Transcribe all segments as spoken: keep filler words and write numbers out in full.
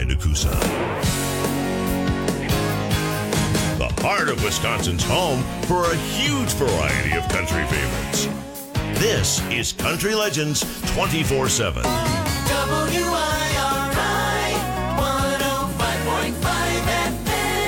to Coosa. The heart of Wisconsin's home for a huge variety of country favorites. This is Country Legends twenty-four seven. W I R I one oh five point five F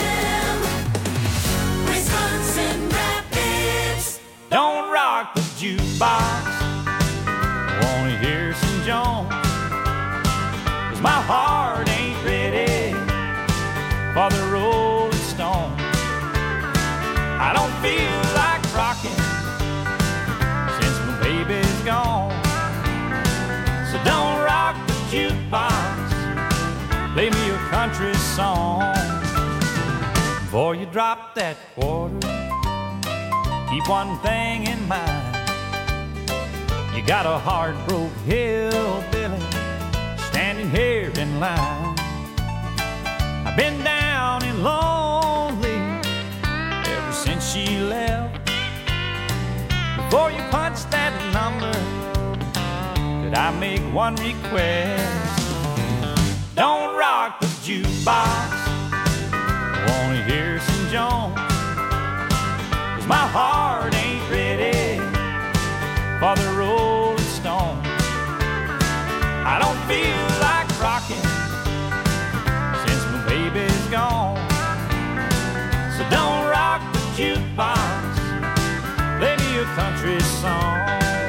M, Wisconsin Rapids. Don't rock the jukebox, wanna hear some Jones, 'cause my heart ain't ready for the Rolling Stone. I don't feel like rocking since my baby's gone. So don't rock the jukebox, play me a country song. Before you drop that quarter, keep one thing in mind. You got a heart-broke hillbilly standing here in line. I've been down and lonely ever since she left. Before you punch that number, could I make one request? Don't rock the jukebox, I wanna hear some Jones, 'cause my heart ain't ready for the Rolling Stone. I don't feel like rocking since my baby's gone. So don't rock the jukebox, play me a country song.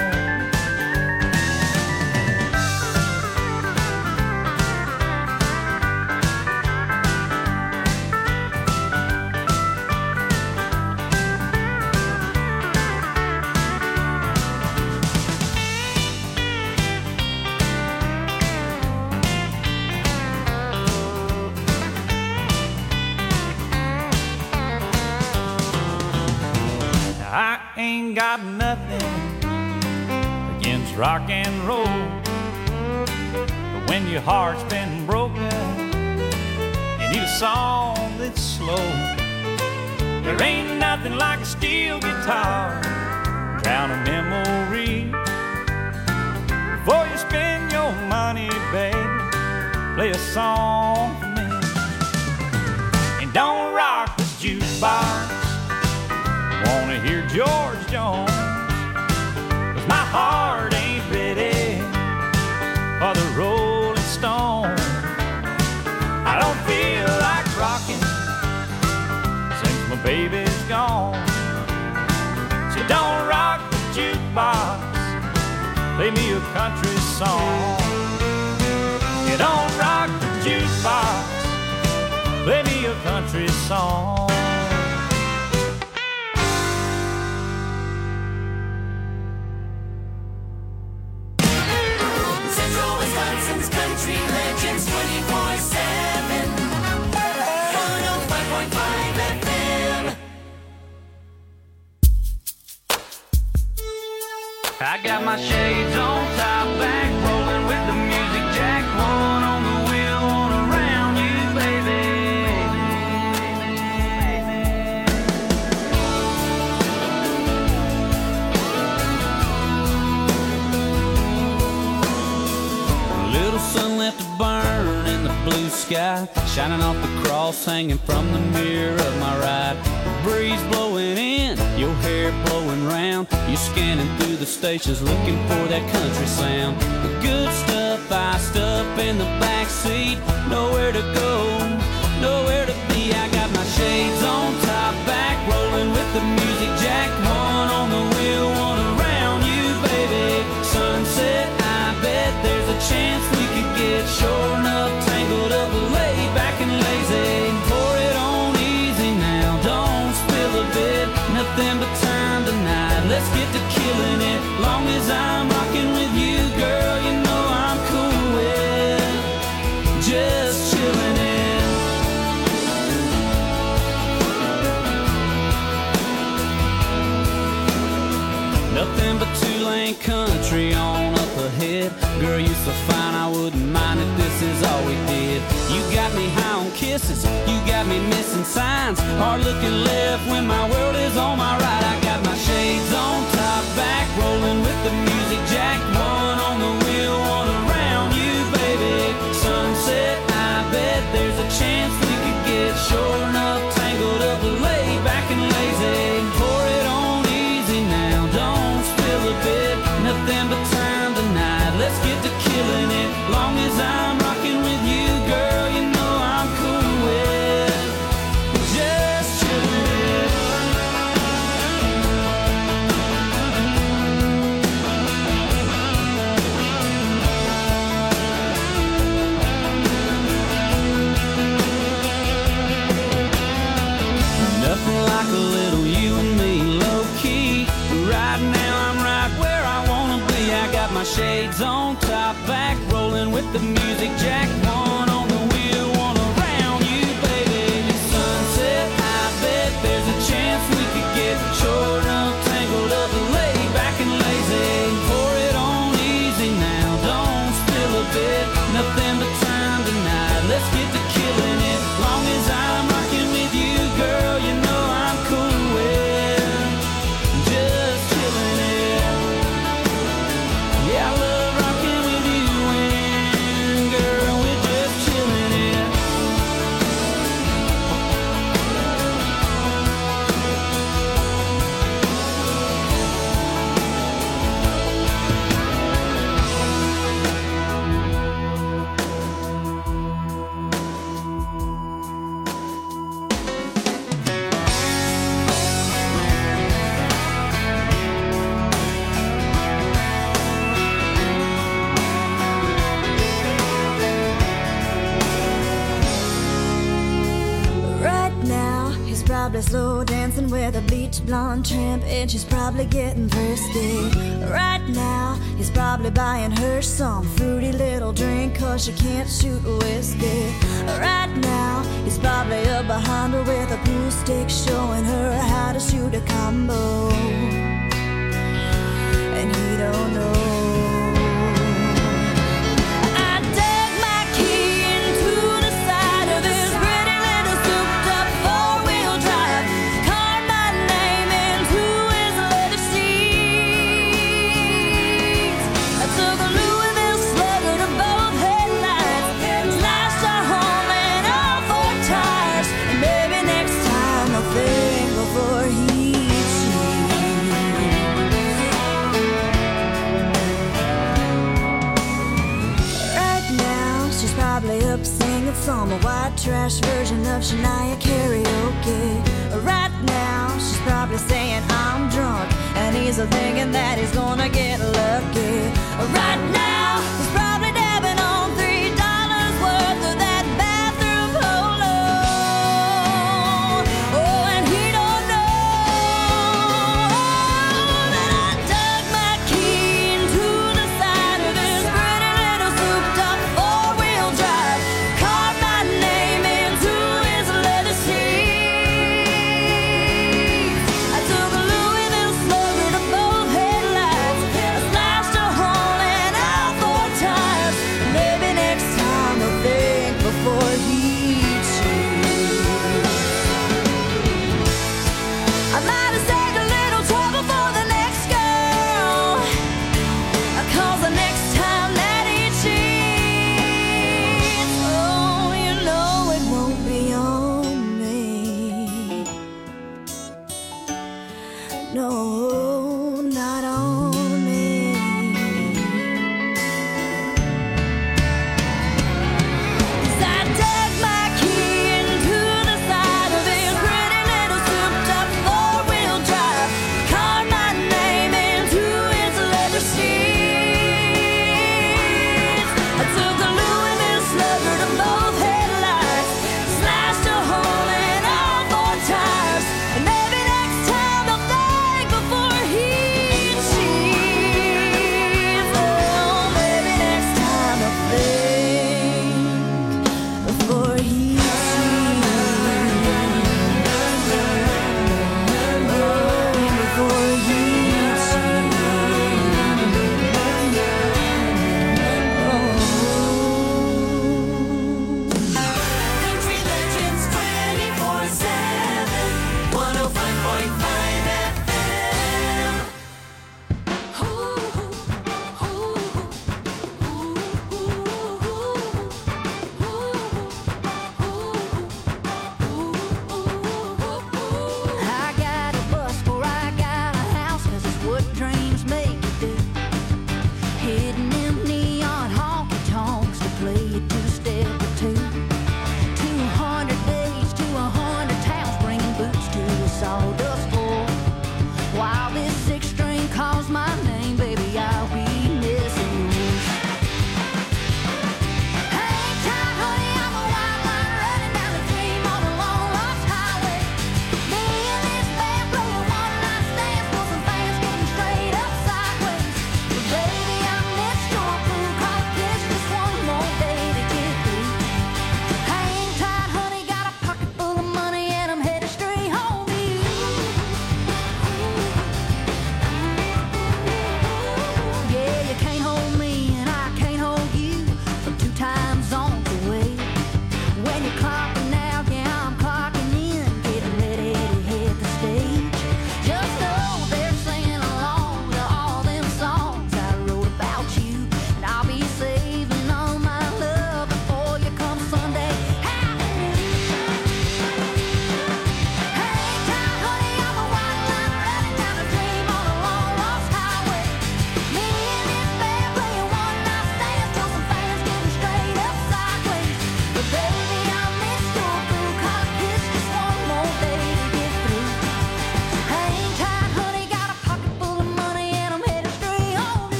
I ain't got nothing against rock and roll, but when your heart's been broken, you need a song that's slow. There ain't nothing like a steel guitar, drown a memory. Before you spend your money, baby, play a song for me. And don't rock the jukebox, wanna hear George Jones, 'cause my heart ain't ready for the Rolling Stone. I don't feel like rocking since my baby's gone. So don't rock the jukebox, play me a country song. You don't rock the jukebox, play me a country song. Country Legends twenty-four seven, one oh five point five F M. I got my shades on, top back, rolling with the music jack, one on the wheel, one around you, baby. Little sun left to burn in the blue sky, shining off the cross hanging from the mirror of my ride. The breeze blowing in, your hair blowing round. You're scanning through the stations looking for that country sound. The good stuff iced up in the back seat. Nowhere to go, nowhere to be. I got my shades on, top back, rolling with the music jack. One on the wheel, one around you, baby. Sunset, I bet there's a chance we could get sure enough tangled up, laid back and lazy. Pour it on easy now, don't spill a bit. Nothing but time tonight, let's get to killing it. Long as I'm rocking with you, girl, you know I'm cool with just chilling in. Nothing but two-lane country on up ahead. Girl, you so fine, I wouldn't mind if this is all we did. You got me high on kisses, you got me missing signs. Hard looking left when my world is on my right. I got my shades on, top back, rolling with the music jack. One on the wheel, one around you, baby. Sunset, I bet with the music jack one on the wheel, one around you, baby. Sunset, I bet there's a chance we could get short up, tangled up, laid back and lazy. Pour it on easy now, don't spill a bit, nothing but time tonight. Let's get to killing it. Long as I'm rocking with you, girl, you know I'm cool with just chilling it. Yeah, I love rocking with you and girl, we're just chilling it. Right now, he's probably slow dancing with a bleach blonde tramp, and she's probably getting thirsty. Right now, he's probably buying her some fruity little drink, cause she can't shoot whiskey. Right now, he's probably up behind her with a pool stick, showing her how to shoot a combo. And he don't know. I dug my key into the side of this pretty little souped-up four-wheel drive, carved my name into his leather seats. I took a Louisville Slugger to both headlights, slashed our home and all four tires. And maybe next time I'll think before he Right now, she's probably up singing some white trash version of Shania karaoke. Right now, she's probably saying I'm drunk, and he's thinking that he's gonna get lucky. Right now, he's probably dabbing on three dollars worth of that bathroom polo. Oh, and he don't know that I dug my key into the side of this pretty little souped-up four-wheel drive, carved my name into his leather seats. I took a Louisville Slugger to both headlights, I slashed a hole in all four tires. Maybe next time I'll think before he cheats. I might have saved a little trouble for the next girl, cause the next time that he cheats, oh, you know it won't be on me. No, not on me. 'Cause I dug my key into the side of his pretty little souped-up four-wheel drive, carved my name into his leather seats. I took a Louisville Slugger to both headlights, slashed a hole in all four tires. And maybe next time I'll think before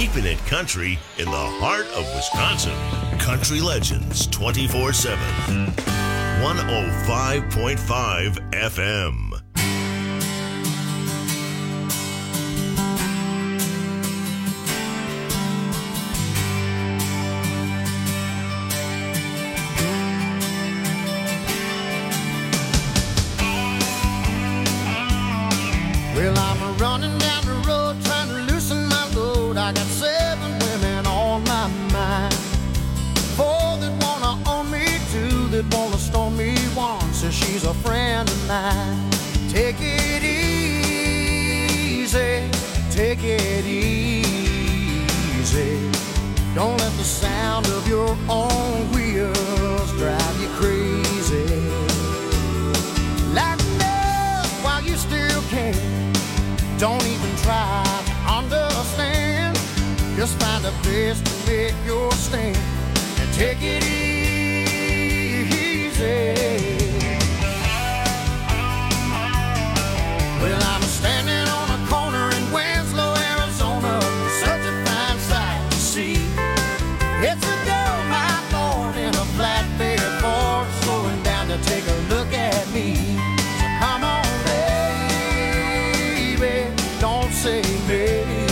keeping it country in the heart of Wisconsin. Country Legends twenty-four seven. one oh five point five F M. Well, I'm running down the road trying to loosen my load. I got seven women on my mind. Four that wanna own me, two that wanna stone me, one says she's a friend of mine. Take it easy, take it easy. Don't let the sound of your own wheels drive you crazy. Lighten up while you still can. Don't even try to understand. Just find a place to make your stand and take it easy. Well, I'm standing on a corner in Winslow, Arizona. Such a fine sight to see. It's a dull night morn in a flatbed Ford, slowing down to take a look at me. So come on, don't say maybe.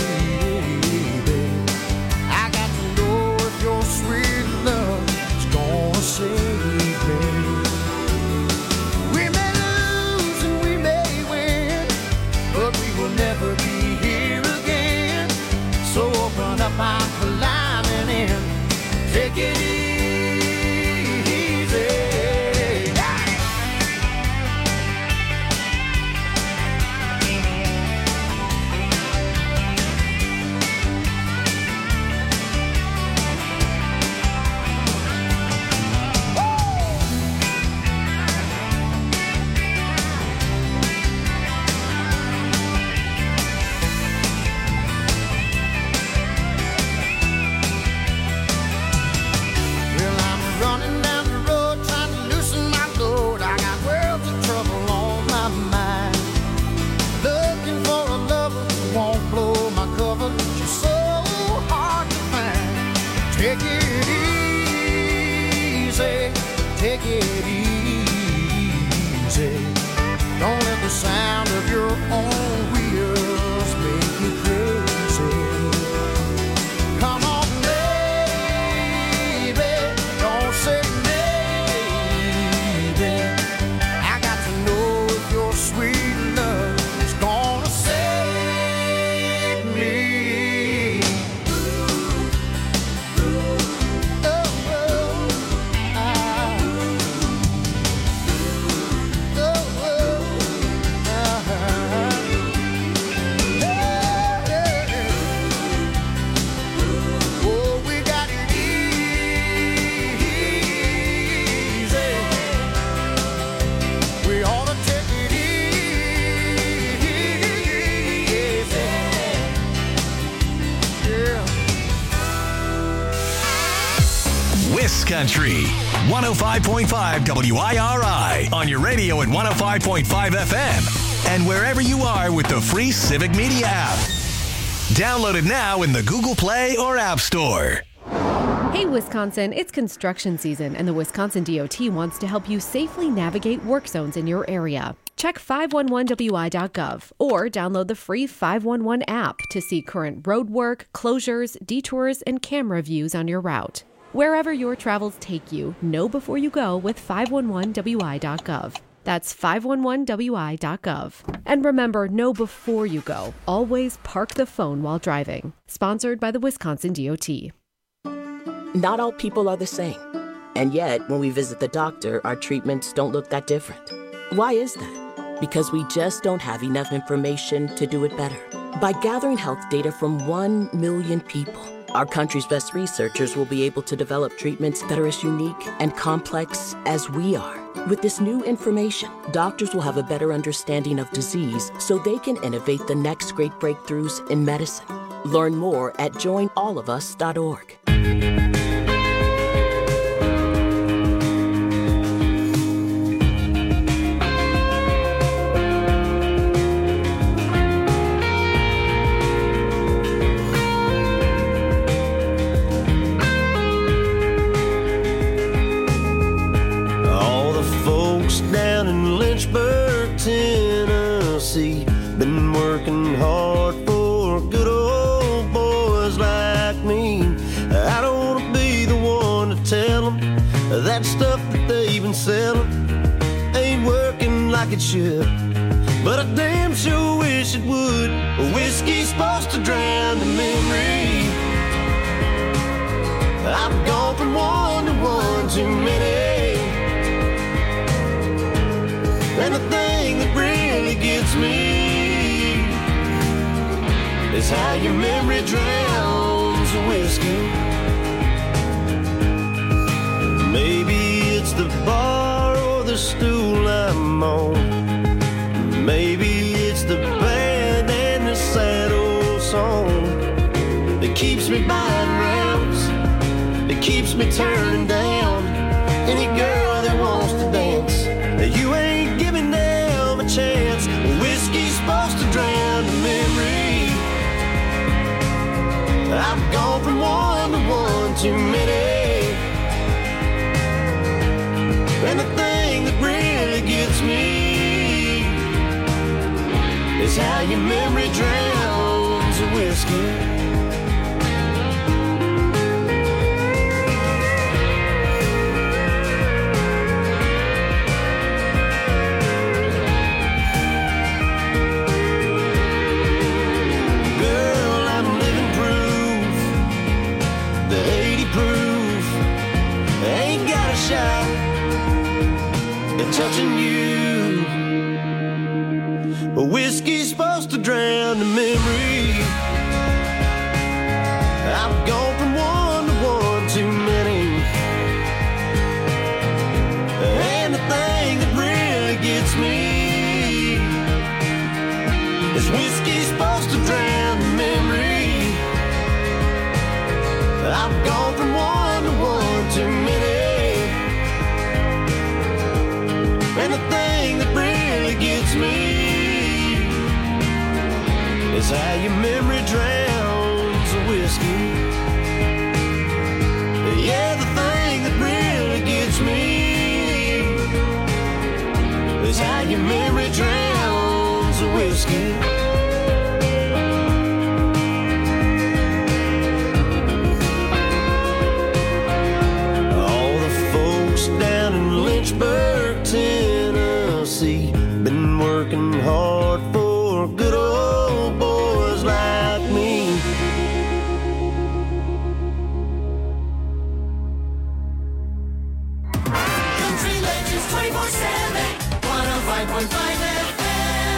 I got to know if your sweet love is gonna save me. We may lose and we may win, but we will never be here again. So open up our climbing in, take it easy. Take it easy, take it easy. Don't let the sound of your own wheels make you crazy. Come on, baby, don't say maybe. I got to know if your sweet love is gonna save me. Country one oh five point five W I R I on your radio at one oh five point five F M and wherever you are with the free Civic Media app. Download it now in the Google Play or App Store. Hey Wisconsin, it's construction season and the Wisconsin D O T wants to help you safely navigate work zones in your area. Check five one one W I dot gov or download the free five one one app to see current road work, closures, detours, and camera views on your route. Wherever your travels take you, know before you go with five one one W I dot gov. That's five one one W I dot gov. And remember, know before you go. Always park the phone while driving. Sponsored by the Wisconsin D O T. Not all people are the same. And yet, when we visit the doctor, our treatments don't look that different. Why is that? Because we just don't have enough information to do it better. By gathering health data from one million people, our country's best researchers will be able to develop treatments that are as unique and complex as we are. With this new information, doctors will have a better understanding of disease so they can innovate the next great breakthroughs in medicine. Learn more at join all of us dot org. That stuff that they've been selling ain't working like it should, but I damn sure wish it would. Whiskey's supposed to drown the memory. I've gone from one to one too many, and the thing that really gets me is how your memory drowns the whiskey. Maybe it's the bar or the stool I'm on. Maybe it's the band and the sad old song that keeps me buying rounds, that keeps me turning down any girl that wants to dance. You ain't giving them a chance. Whiskey's supposed to drown the memory. I've gone from one to one too many, and the thing that really gets me is how your memory drowns the whiskey. Touching you, but whiskey's supposed to drown the memory. I've gone from one to one too many, and the thing that really gets me is whiskey's supposed to drown the memory. I've gone from one to one too many, and the thing that really gets me is how your memory drowns the whiskey. Yeah, the thing that really gets me is how your memory drowns the whiskey. All the folks down in Lynchburg, Tennessee, been working hard for good old boys like me. Country Legends twenty-four seven, one oh five point five F M.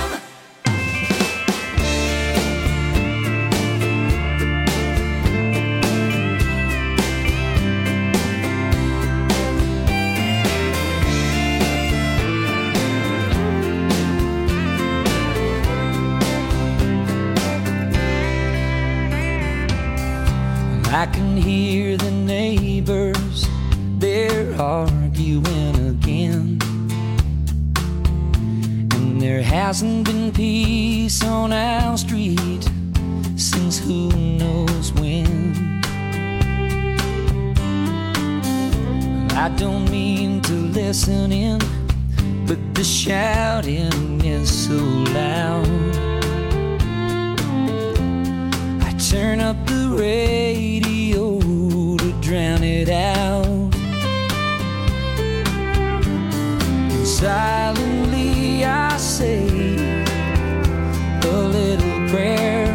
I can hear the neighbors, they're arguing again. And there hasn't been peace on our street since who knows when. I don't mean to listen in, but the shouting is so loud. I turn up the radio to drown it out, and silently I say a little prayer.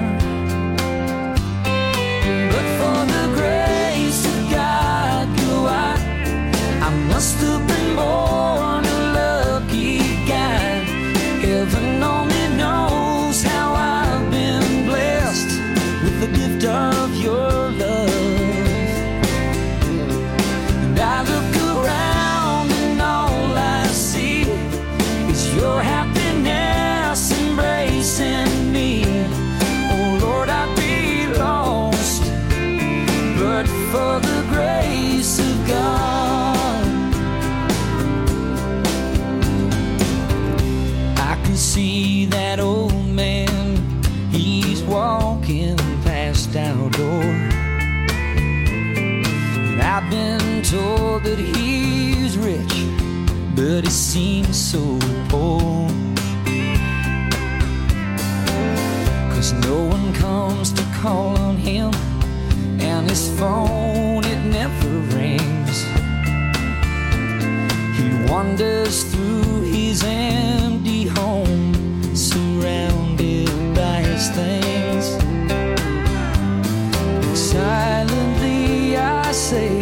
But for the grace of God, you know I, I must have been born a lucky guy. Heaven only knows how I've been blessed with the gift of your love. And I look around and all I see is your happiness embracing me. Oh Lord, I'd be lost but for the grace of God. I can see that old man, he's walking past our door. And I've been told that he's rich, but he seems so poor. 'Cause no one comes to call on him, and his phone, it never rings. wanders through his empty home, surrounded by his things. Silently I say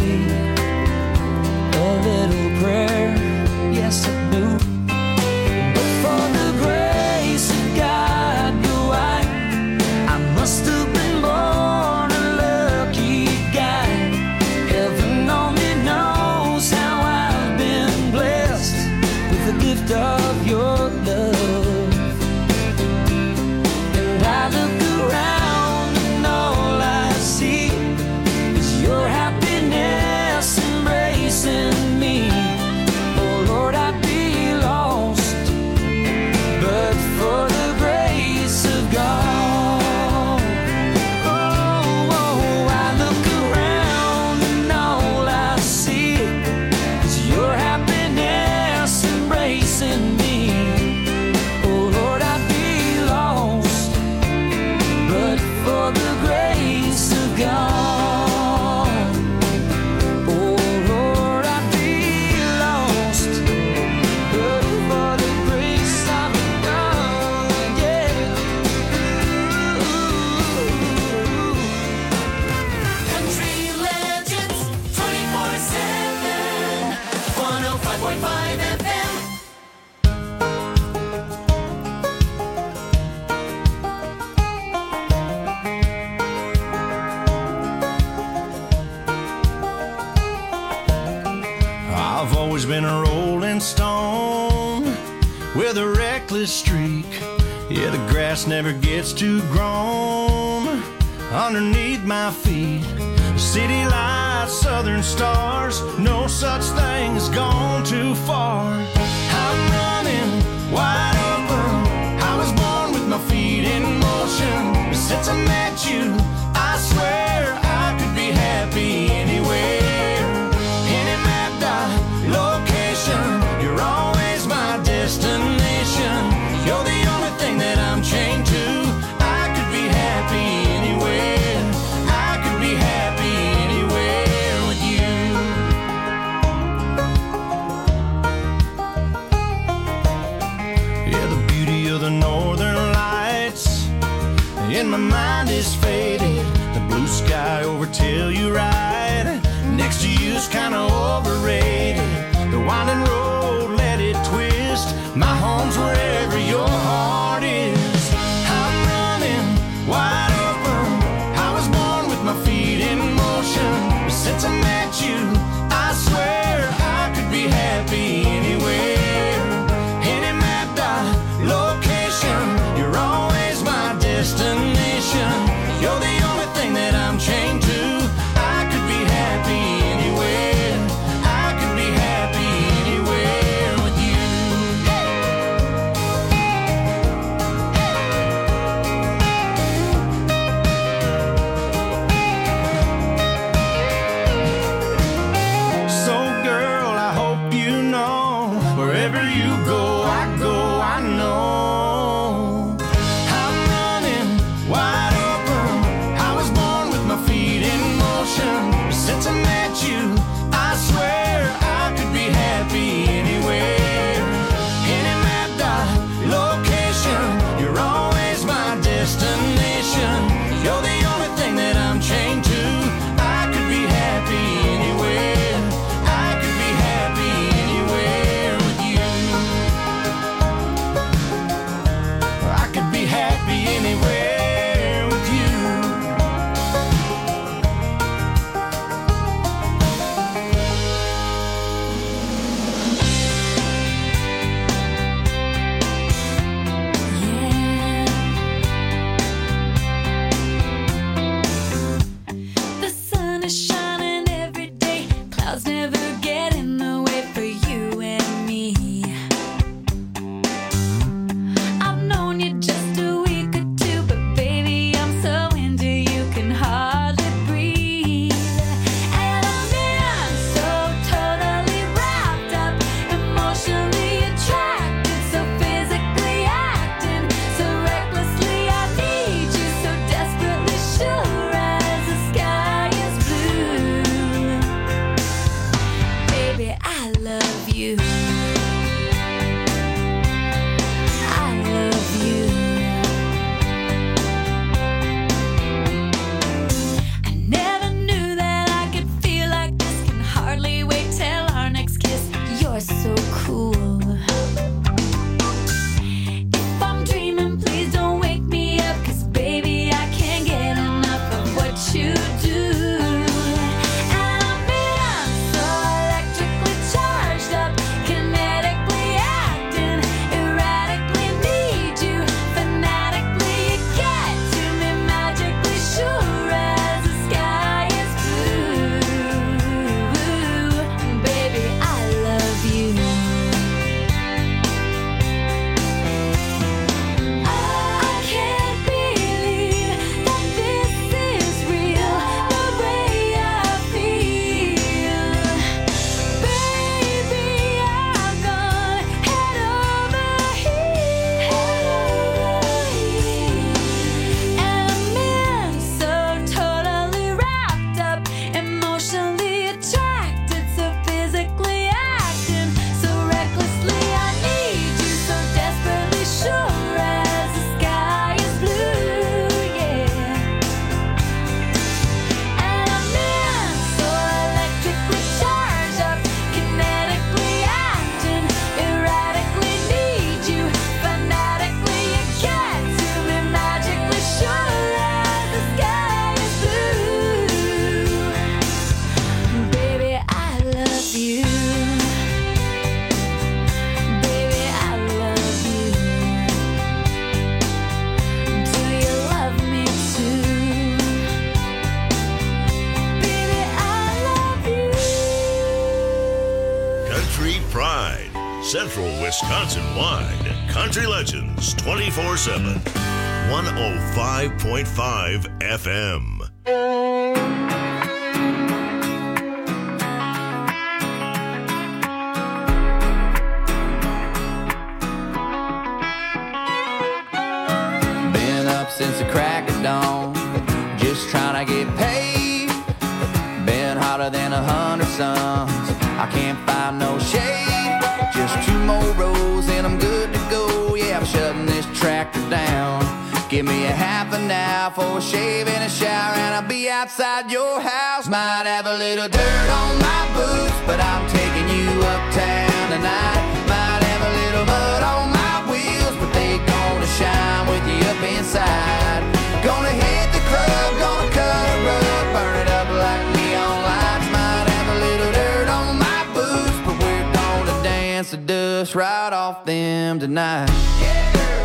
a little prayer, yes I do. But for the grace of God, go I, I must have been born a lucky guy. Heaven only knows how I've been blessed with the gift of your love. And I look around and all I see is your happiness embracing me. Oh Lord, I'd be lost but for the grace of God. Oh, oh, I look around and all I see is your happiness embracing me. Oh Lord, I'd be lost but for the grace of God. Oh Lord, I'd be lost but for the grace of God. Yeah. Country Legends twenty-four seven, one oh five point five F M. I've always been a rolling stone with a reckless streak. Yeah, the grass never gets too grown underneath my feet. City lights, southern stars, no such thing as gone too far. I'm running wide open. I was born with my feet in motion. Since I met you, I swear I could be happy anywhere. Any map dot location, you're always my destination. You're the only thing that I'm chained to. I could be happy anywhere. I could be happy anywhere with you. Yeah, the beauty of the northern lights in my mind is faded. The blue sky over Telluride next to you's kinda overrated. The winding road, let it twist. My home's wherever your heart is. I'm running wide open. I was born with my feet in motion. Since I met you, I swear I could be happy anywhere. Any map dot location, you're always my destination. You're the only thing that I'm chained to. I could Central Wisconsin-wide. Country Legends twenty-four seven. one oh five point five F M. Been up since the crack of dawn, just trying to get paid. Been hotter than a hundred suns, I can't find no shade. Just two more rows and I'm good to go. Yeah, I'm shutting this tractor down. Give me a half an hour for a shave and a shower, and I'll be outside your house. Might have a little dirt on my boots, but I'm taking you uptown tonight. Might have a little mud on my wheels, but they gonna shine with you up inside. Gonna hit the club, gonna cut a rug, burn it up like neon lights. Might have a little dirt on my boots, but we're gonna dance the dust right off them tonight. Yeah.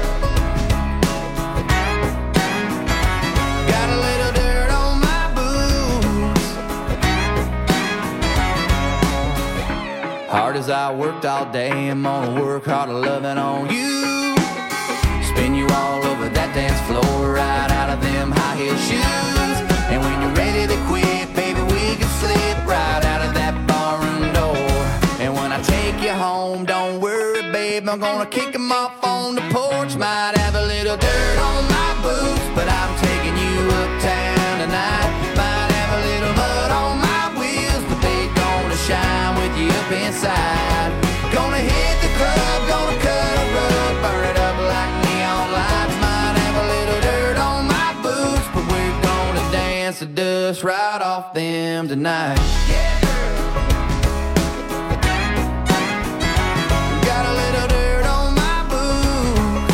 Hard as I worked all day, I'm gonna work harder loving on you. Spin you all over that dance floor, right out of them high heel shoes. And when you're ready to quit, baby, we can slip right out of that barroom door. And when I take you home, don't worry, babe, I'm gonna kick them off on the porch. Might have a little dirt on my boots, but I'm taking you uptown tonight. Might have a little mud on my wheels, but they gonna shine with you up inside. Gonna hit the club, gonna cut a rug, burn it up like neon lights. Might have a little dirt on my boots, but we're gonna dance the dust right off them tonight. Yeah. Got a little dirt on my boots.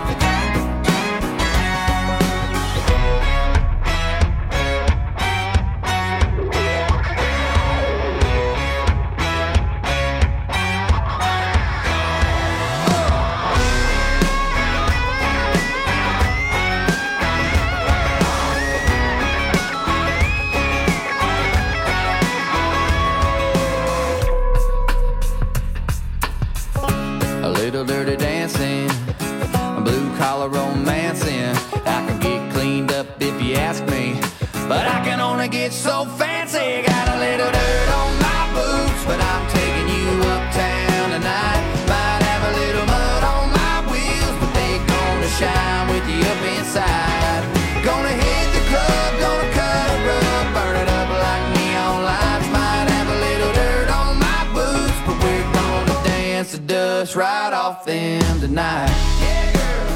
Dirty dancing, blue collar romancing. I can get cleaned up if you ask me, but I can only get so fancy. Got a little dirt on my boots, but I'm taking you uptown tonight. Might have a little mud on my wheels, but they gonna shine with you up inside. Gonna hit the club, gonna cut a rug, burn it up like neon lights. Might have a little dirt on my boots, but we're gonna dance the dust right off them tonight. Yeah, girl.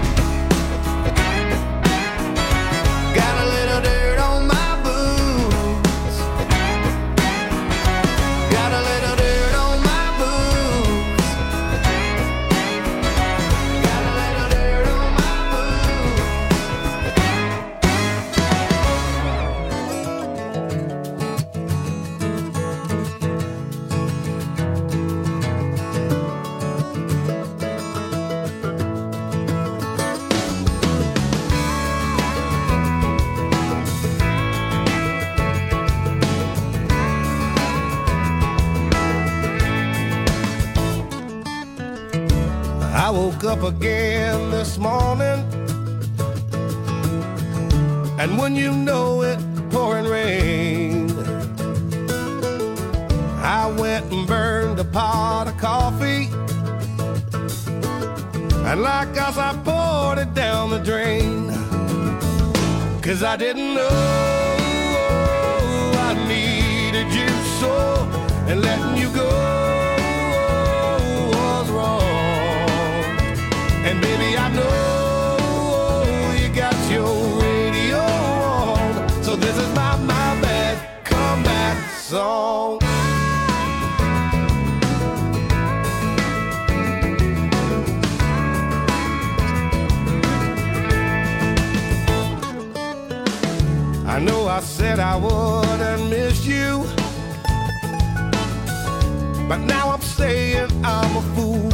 Got a little dirt on my boots. Got a little dirt on my boots. Got a little dirt on my I woke up again this morning, and when you know it, pouring rain. I went and burned a pot of coffee, and like us I poured it down the drain. Cause I didn't know I needed you so, and letting you go was wrong. And baby, I know you got your radio on, so this is my, my bad comeback song. I know I said I wouldn't miss you, but now I'm saying I'm a fool.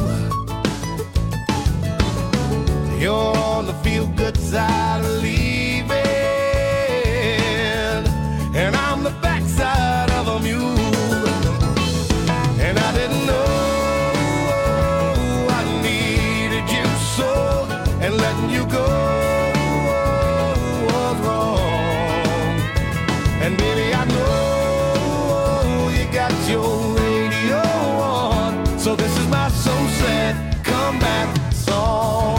You're on the feel-good side of leaving, and I'm the backside of a mule. And I didn't know Baby, I know you got your radio on, so this is my so sad comeback song.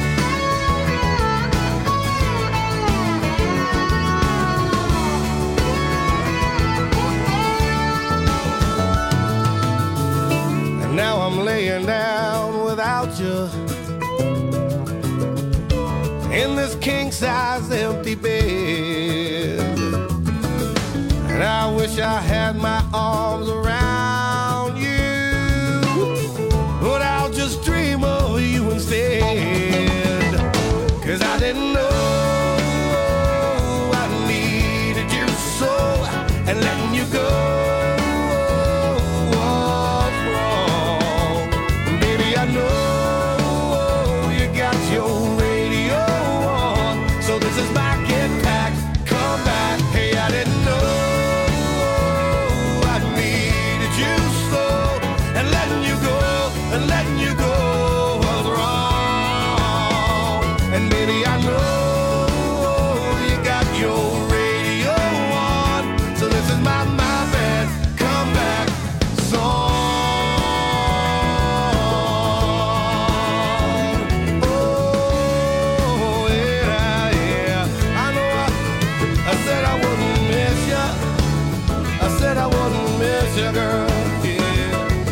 And now I'm laying down without you in this king-size empty bed, and I wish I had my arms around you, but I'll just dream of you instead, 'cause I didn't know I needed you so, and letting you go was wrong. Baby, I know you got your radio on, so this is my get back, come back. Hey, I didn't know I needed you so, and letting you go, and letting you go was wrong. And baby, I know you got your radio on, so this is my, my bad comeback song. Oh, yeah, yeah. I know I, I said I wouldn't miss you. I said I wouldn't miss you, girl. Yeah.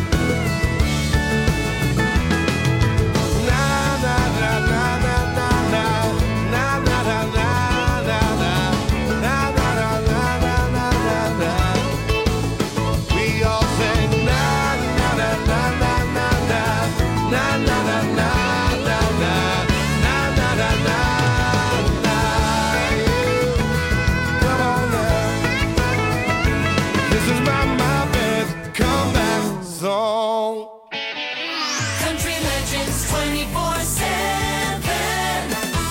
Na, na, na, na, na, na, na. Na, na, na, na, na, na. Na, na, na, na, na, na, na, na. We all say na, na, na, na, na, na, na. Na, na, na, na, na, na. Na, na, na, na, na. Yeah. Come on now. This is my, my best comeback song. Country Legends twenty-four seven.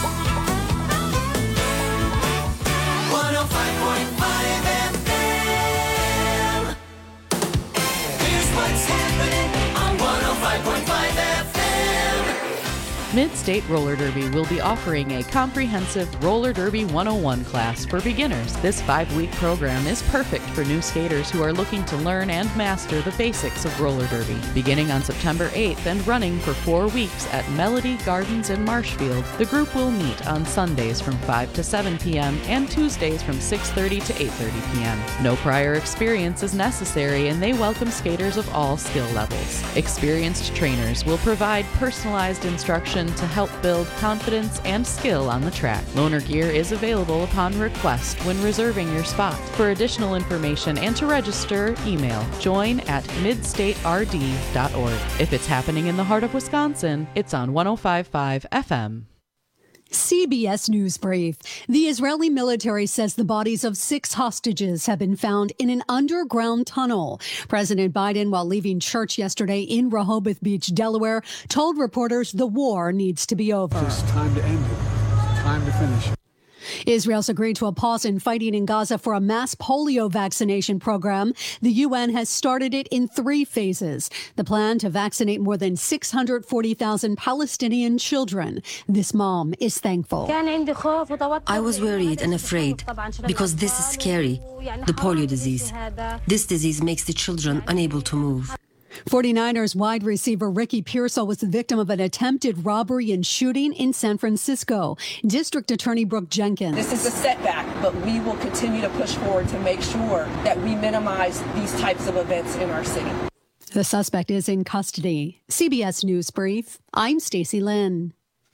one oh five point five F M. Here's what's happening on one oh five point five F M. Mid-State Roller Derby will be offering a comprehensive Roller Derby one oh one class for beginners. This five-week program is perfect for new skaters who are looking to learn and master the basics of roller derby. Beginning on September eighth and running for four weeks at Melody Gardens in Marshfield, the group will meet on Sundays from five to seven p.m. and Tuesdays from six thirty to eight thirty p.m. No prior experience is necessary, and they welcome skaters of all skill levels. Experienced trainers will provide personalized instruction to help build confidence and skill on the track. Loaner gear is available upon request when reserving your spot. For additional information and to register, email join at mid state r d dot org. If it's happening in the heart of Wisconsin, it's on one oh five point five F M. C B S News Brief. The Israeli military says the bodies of six hostages have been found in an underground tunnel. President Biden, while leaving church yesterday in Rehoboth Beach, Delaware, told reporters the war needs to be over. It's time to end it. It's time to finish it. Israel's agreed to a pause in fighting in Gaza for a mass polio vaccination program. The U N has started it in three phases. The plan to vaccinate more than six hundred forty thousand Palestinian children. This mom is thankful. I was worried and afraid because this is scary, the polio disease. This disease makes the children unable to move. forty-niners wide receiver Ricky Pearsall was the victim of an attempted robbery and shooting in San Francisco. District Attorney Brooke Jenkins. This is a setback, but we will continue to push forward to make sure that we minimize these types of events in our city. The suspect is in custody. C B S News Brief. I'm Stacey Lynn.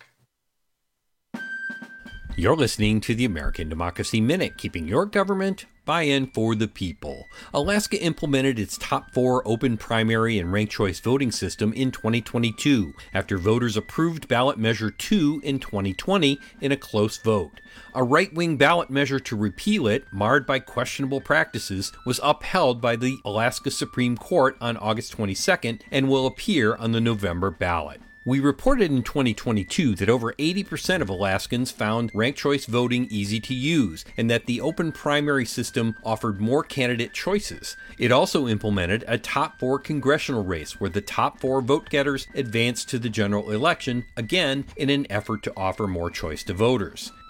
You're listening to the American Democracy Minute, keeping your government buy-in for the people. Alaska implemented its top four open primary and ranked choice voting system in twenty twenty-two, after voters approved ballot measure two in twenty twenty in a close vote. A right-wing ballot measure to repeal it, marred by questionable practices, was upheld by the Alaska Supreme Court on August twenty-second and will appear on the November ballot. We reported in twenty twenty-two that over eighty percent of Alaskans found ranked choice voting easy to use, and that the open primary system offered more candidate choices. It also implemented a top four congressional race where the top four vote getters advanced to the general election, again in an effort to offer more choice to voters.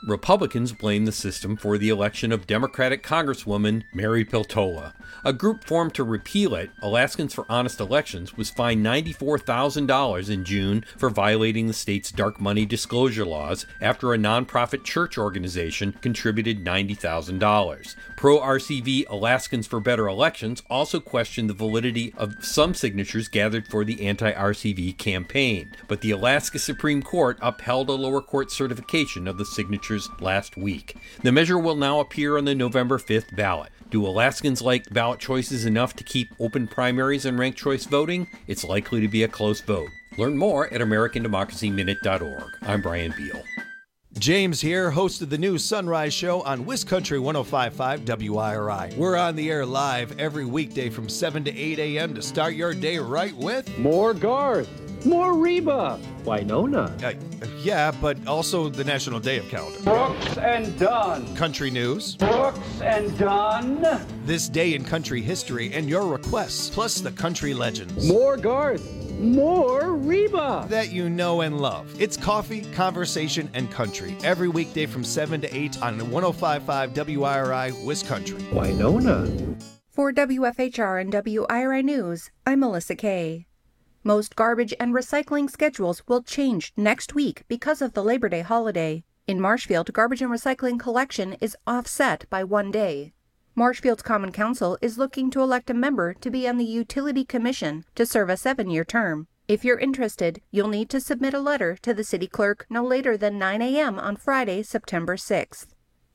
Republicans blame the system for the election of Democratic Congresswoman Mary Peltola. A group formed to repeal it, Alaskans for Honest Elections, was fined ninety-four thousand dollars in June for violating the state's dark money disclosure laws after a nonprofit church organization contributed ninety thousand dollars. Pro-R C V Alaskans for Better Elections also questioned the validity of some signatures gathered for the anti-R C V campaign, but the Alaska Supreme Court upheld a lower court certification of the signatures last week. The measure will now appear on the November fifth ballot. Do Alaskans like ballot choices enough to keep open primaries and ranked choice voting? It's likely to be a close vote. Learn more at American Democracy Minute dot org. I'm Brian Beal. James here, host of the new Sunrise Show on WisCountry one oh five point five W I R I. We're on the air live every weekday from seven to eight a.m. to start your day right with more Garth, more Reba, Winona. Uh, yeah, but also the National Day of Calendar. Brooks and Dunn. Country news. Brooks and Dunn. This day in country history and your requests, plus the country legends. More Garth. More Reba that you know and love. It's coffee, conversation, and country every weekday from seven to eight on one oh five point five W I R I WisCountry. Winona. For W F H R and W I R I News, I'm Melissa Kay. Most garbage and recycling schedules will change next week because of the Labor Day holiday. In Marshfield, garbage and recycling collection is offset by one day. Marshfield's Common Council is looking to elect a member to be on the Utility Commission to serve a seven-year term. If you're interested, you'll need to submit a letter to the city clerk no later than nine a.m. on Friday, September sixth.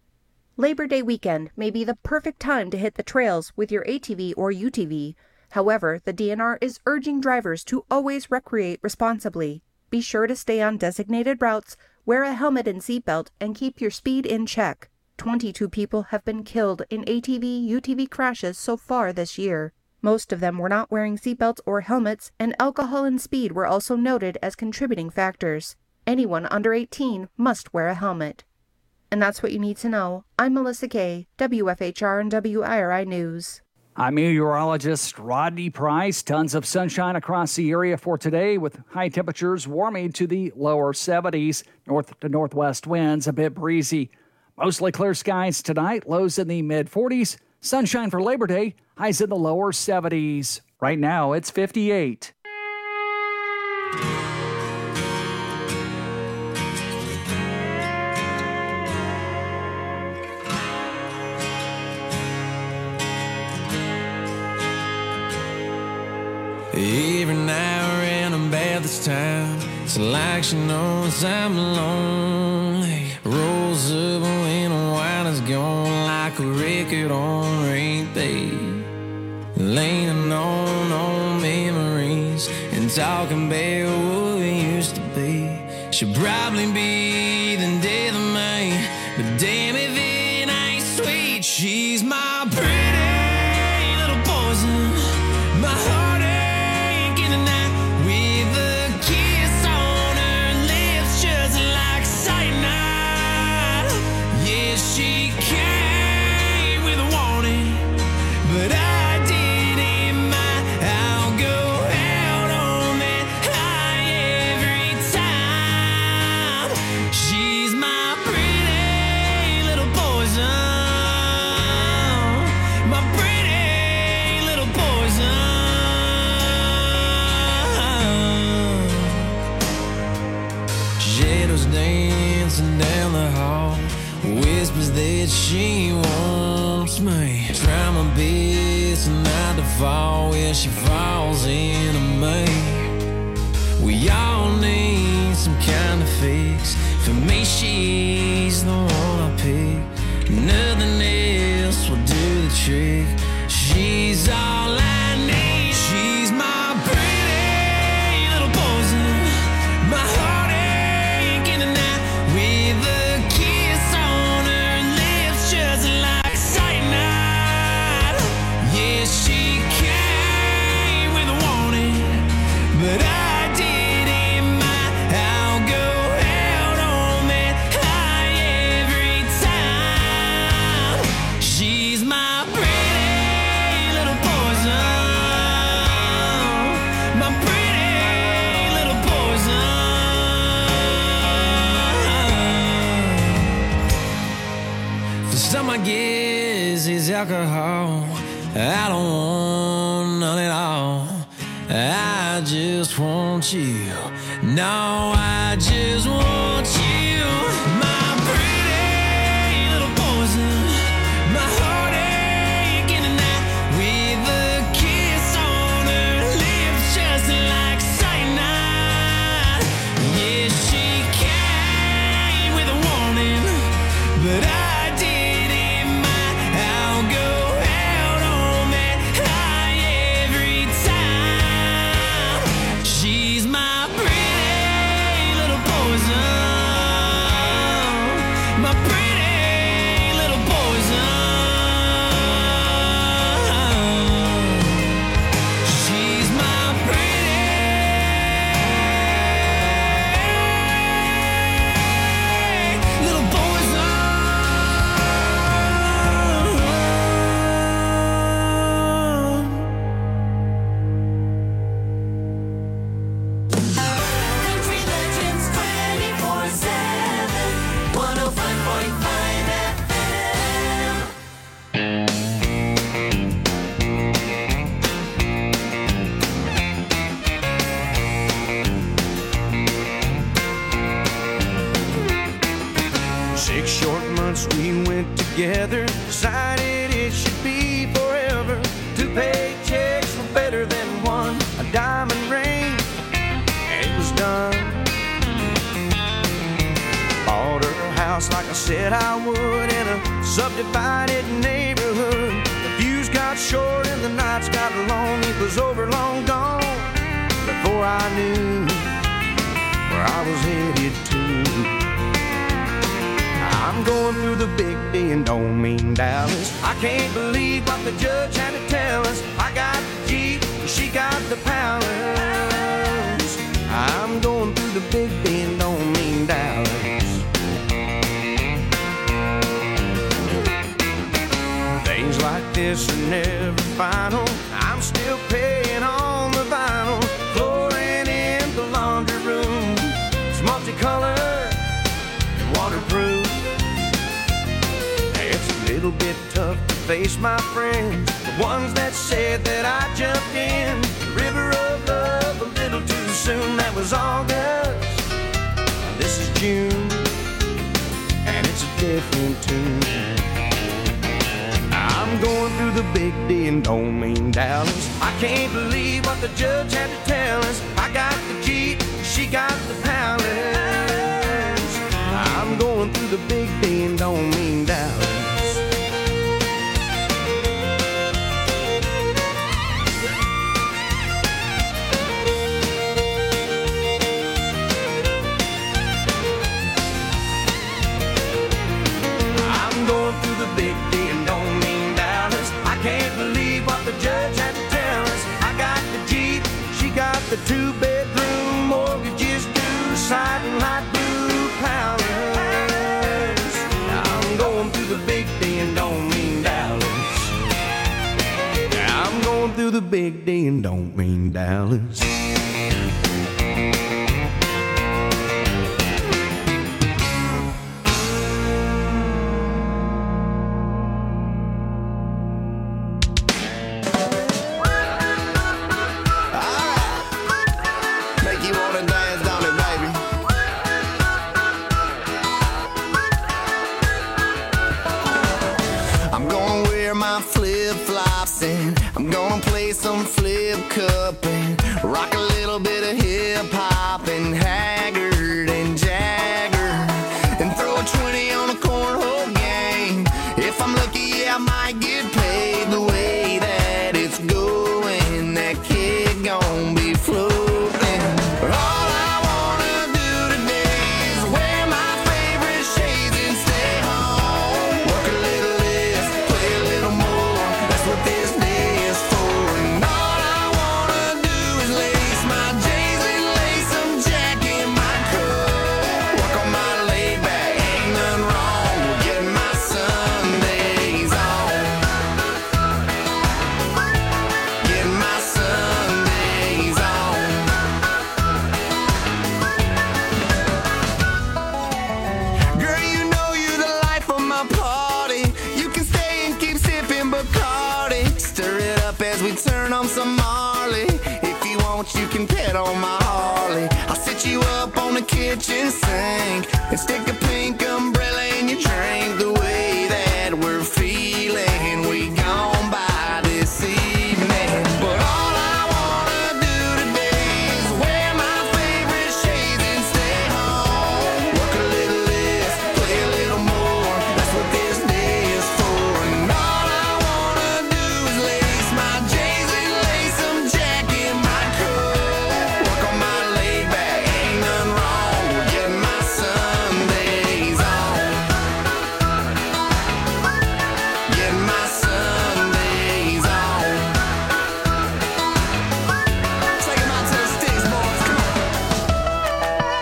Labor Day weekend may be the perfect time to hit the trails with your A T V or U T V. However, the D N R is urging drivers to always recreate responsibly. Be sure to stay on designated routes, wear a helmet and seatbelt, and keep your speed in check. twenty-two people have been killed in A T V U T V crashes so far this year. Most of them were not wearing seatbelts or helmets, and alcohol and speed were also noted as contributing factors. Anyone under eighteen must wear a helmet. And that's what you need to know. I'm Melissa Kay, W F H R and W I R I News. I'm meteorologist Rodney Price. Tons of sunshine across the area for today, with high temperatures warming to the lower seventies. North to northwest winds a bit breezy. Mostly clear skies tonight, lows in the mid-forties. Sunshine for Labor Day, highs in the lower seventies. Right now, it's fifty-eight. Every now and I'm bad this time. It's like she knows I'm lonely. Rolls up when a wine is gone, like a record on repeat. Leaning on old memories and talking about what we used to be. She'll probably be the death of me, but damn if it ain't sweet. She's my pretty little poison, my heartache in the night, with a kiss on her lips just like cyanide. Yeah, she came with a warning, but I didn't mind. I'll go out on that high every time. She's my pretty little poison, my pretty little poison. Shadows dancing down the hall, whispers that she wants me. Try my best not to fall where she falls into me. We all need some kind of fix. For me, she's the one I pick. Nothing else will do the trick. She's all I need. She's my pretty little poison, my heartache in the night, with a kiss on her lips just like cyanide. Yeah, she came with a warning, but I didn't mind. I'll go out on that high every time. She's alcohol. I don't want none at all. I just want you. No, I just want you. My pretty little poison. My heartache in the night. With a kiss on her lips just like cyanide. Yeah, she came with a warning, but I together, decided it should be forever. Two paychecks were better than one. A diamond ring, and it was done. Bought her a house like I said I would in a subdivided neighborhood. The views got short and the nights got long. It was over, long gone, before I knew where I was headed to. I'm going through the big D and don't mean Dallas. I can't believe what the judge had to tell us. I got the Jeep, she got the palace. I'm going through the big D and don't mean Dallas. Things like this are never final. I'm still paying on the vinyl. Chlorine in the laundry room. It's multicolored and waterproof. Little bit tough to face my friends, the ones that said that I jumped in the river of love a little too soon. That was August, this is June, and it's a different tune. I'm going through the big D and don't mean Dallas. I can't believe what the judge had to tell us. I got the Jeep, she got the palace. I'm going through the big D and don't mean Dallas. The two-bedroom mortgages due, siding like blue palace. I'm going through the big D and don't mean Dallas. I'm going through the big D and don't mean Dallas. I'm gonna play some flip cup and rock a little bit of hip hop and Haggard and Jagger and throw a twenty on a cornhole game. If I'm lucky, yeah, I might get paid. The way that it's going, that kid gon' be floating. All I wanna do today is wear my favorite shades and stay home. Work a little less, play a little more. That's what this day is for. And all I wanna do is lace my J's and lace some Jack in my cup. Work on my laid back, ain't nothing wrong with getting my Sundays on. on some Marley. If you want, you can pet on my Harley. I'll sit you up on the kitchen sink and stick a pink umbrella in your drink. The way that we're feeling, we gone by this evening. But all I wanna do today is wear my favorite shades and stay home. Work a little less, play a little more. That's what this day is for. And all I wanna do is lace my J's and lace some Jack in my coat. Work on my laid back, ain't nothing wrong with getting my Sundays on. Getting my Sundays on. Take 'em out to the sticks, boys. Come on.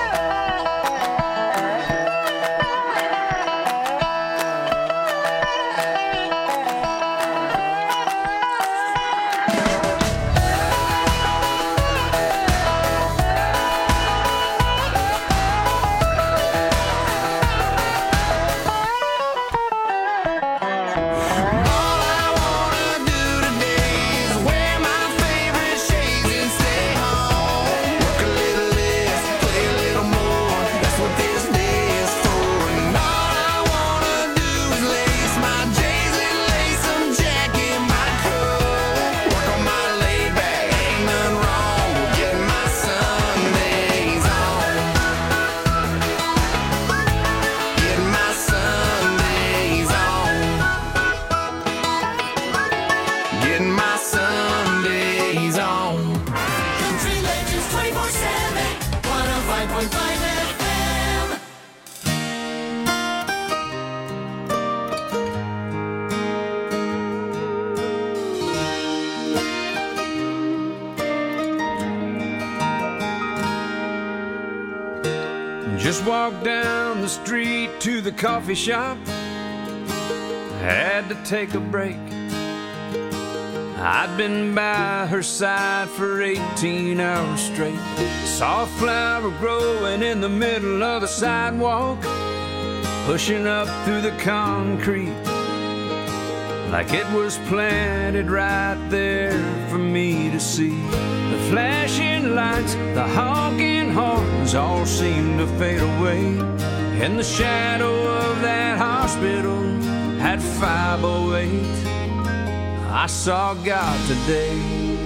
All I wanna do today is wear my favorite shades and stay home. Work a little less, play a little more. That's what this day is for. And all I wanna do is lace my J's and lace some Jack in my coat. Work on my laid back, ain't nothing wrong with getting my Sundays on. Getting my Sundays on. Getting my Sundays on. Country Legends twenty-four seven, one oh five point five F M. Just walked down the street to the coffee shop. Had to take a break. I'd been by her side for eighteen hours straight. Saw a flower growing in the middle of the sidewalk, pushing up through the concrete like it was planted right there for me to see. The flashing lights, the honking horns all seemed to fade away. In the shadow of that hospital at five oh eight, I saw God today.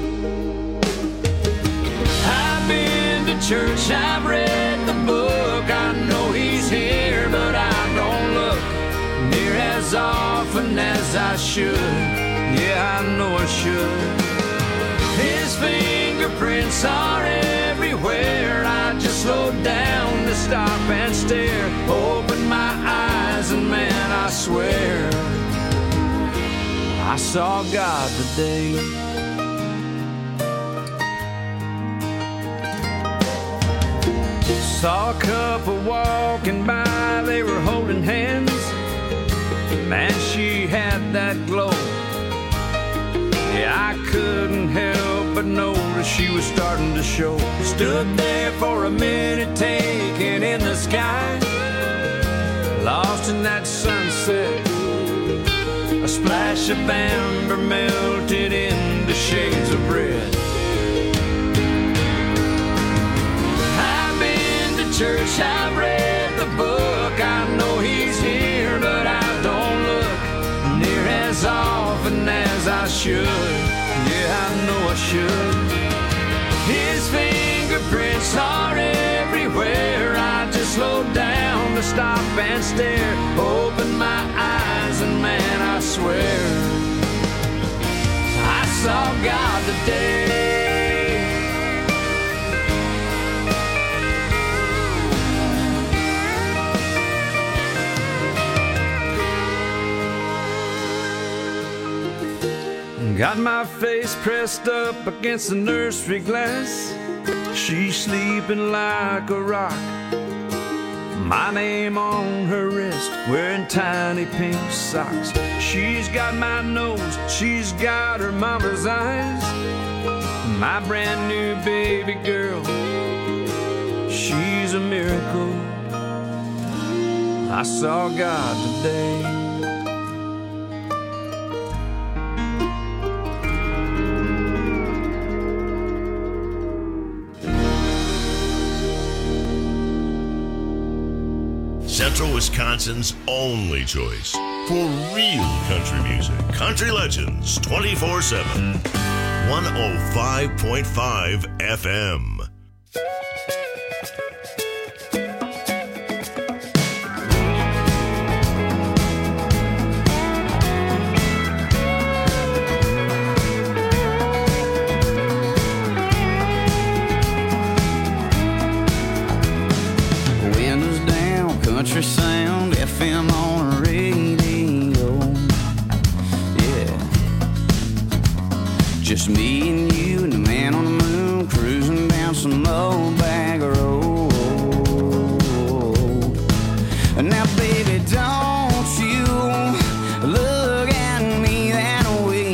I've been to church, I've read the book, I know He's here, but I don't look near as often as I should. Yeah, I know I should. His fingerprints are everywhere. I just slowed down to stop and stare. Open my eyes and man, I swear I saw God today. Saw a couple walking by, they were holding hands. Man, she had that glow. Yeah, I couldn't help but notice she was starting to show. Stood there for a minute, taking in the sky, lost in that sunset. A splash of amber melted into shades of red. I've been to church, I've read the book, I know He's here, but I don't look near as often as I should. Yeah, I know I should. His fingerprints are everywhere. I just slowed down to stop and stare. Open my eyes and man, I swear I saw God today. Got my face pressed up against the nursery glass. She's sleeping like a rock. My name on her wrist, wearing tiny pink socks. She's got my nose, she's got her mama's eyes. My brand new baby girl, she's a miracle. I saw God today. Central Wisconsin's only choice for real country music. Country Legends twenty-four seven. one oh five point five F M. Windows down, country sound, F M on the radio. Yeah. Just me and you and the man on the moon cruising down some old bag road. Now, baby, don't you look at me that way,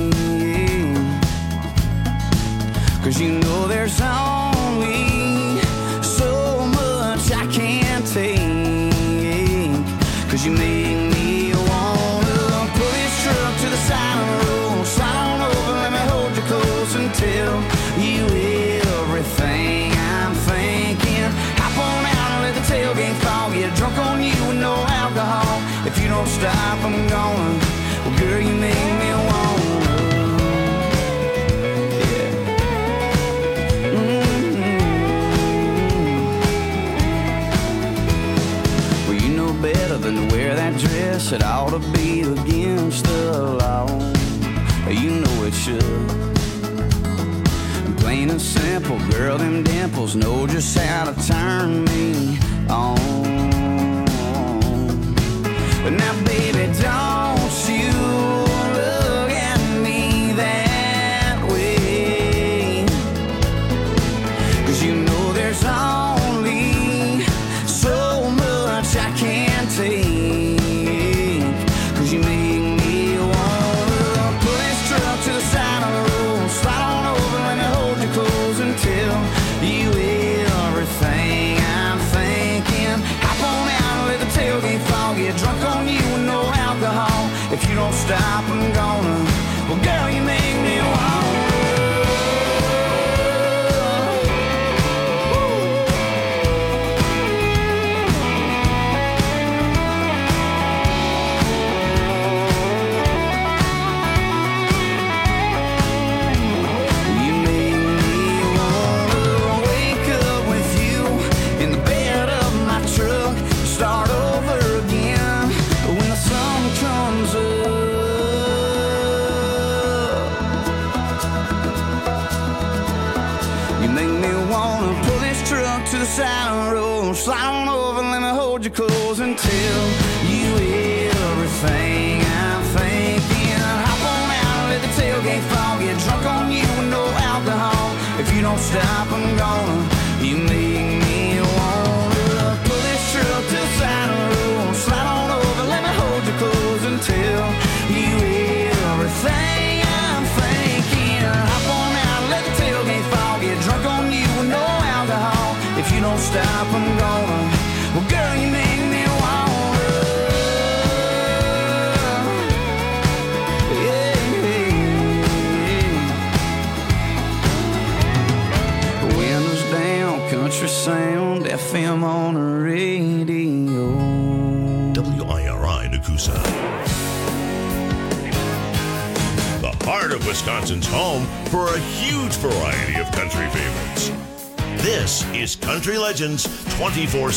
'cause you know there's only so much I can't take, 'cause you make me wanna pull this truck to the side of the road, slide on over, let me hold you close and tell you everything I'm thinking. Hop on out and let the tailgate fall, get drunk on you with no alcohol. If you don't stop, I'm gonna, well, girl, you make me wanna. Better than to wear that dress, it ought to be against the law. You know it should. Plain and simple, girl, them dimples know just how to turn me on. But now, baby, don't you look at me that way, 'cause you know there's only so much I can't take, 'cause you make me wanna pull this truck to the side of the road, slide on over, let me hold you close and tell you everything I'm thinking. Hop on out and let the tailgate fall, get drunk on you with no alcohol. If you don't stop, I'm gonna, well, girl, you make me wanna. Start over again when the sun comes up. You make me wanna pull this truck to the side of the road, slide on over, let me hold you close and tell you everything I'm thinking. Hop on out and let the tailgate fall, get drunk on you with no alcohol. If you don't stop, I'm gonna, you make me wanna pull this truck to the side of the road, slide on over, let me hold you close and tell you everything I'm thinking. Hop on out, let the tailgate fall, get drunk on you with no alcohol. If you don't stop, I'm gonna, well, girl, you make me wanna. Yeah, yeah. Windows down, country sound, F M on the radio. W I R I Nakusa. The heart of Wisconsin's home for a huge variety of country favorites. This is Country Legends twenty-four